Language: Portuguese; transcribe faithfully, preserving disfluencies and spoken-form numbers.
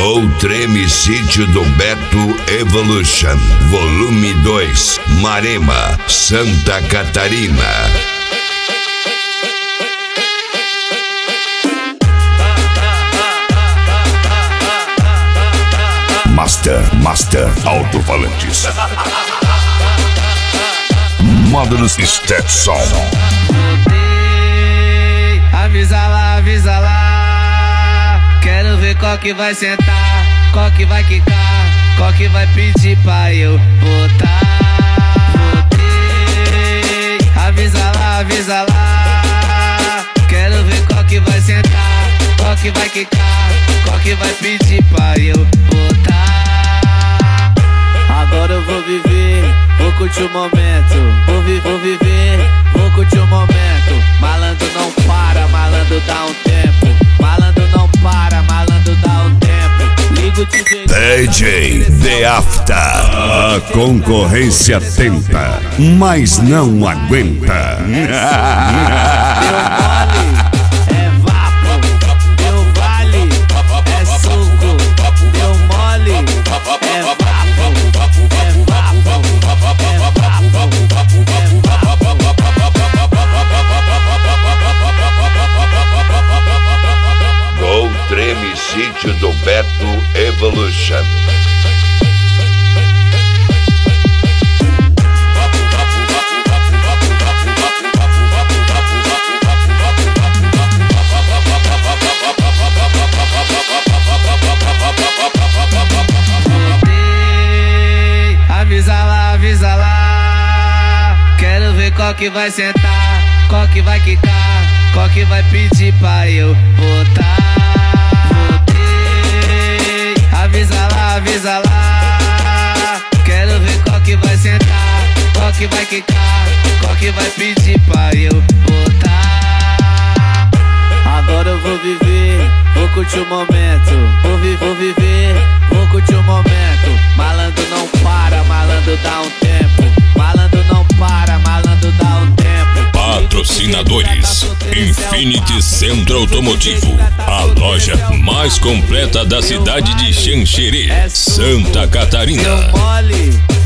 Gol Treme Sítio do Beto Evolution, volume dois, Marema, Santa Catarina. Master, Master Alto-Falantes. Módulos Stetson. Avisa lá, avisa lá. Quero ver qual que vai sentar, qual que vai quicar, qual que vai pedir pra eu botar. Botei. Avisa lá, avisa lá. Quero ver qual que vai sentar, qual que vai quicar, qual que vai pedir pra eu botar. Agora eu vou viver, vou curtir o momento. Vou, vi vou viver, vou curtir o momento. Malandro não para, malandro dá um tempo. Malandro não para, malandro dá um tempo. Ligo de D J The After. A concorrência tenta, mas não aguenta. Gol Treme Sítio do Beto Evolution. Avisa lá, avisa lá. Quero ver qual que vai sentar, qual que vai quicar, qual que vai pedir pra eu botar. Botei. Avisa lá, avisa lá. Quero ver qual que vai sentar, qual que vai quicar, qual que vai pedir pra eu botar. Agora eu vou viver, vou curtir o momento. Vou, vi vou viver, vou curtir o momento. Malandro não para, malandro dá um tempo. Malandro não para, malandro dá um tempo. Patrocinadores: Infinity Centro Automotivo, a loja mais completa da cidade de Xanxerê, Santa Catarina. Deu mole,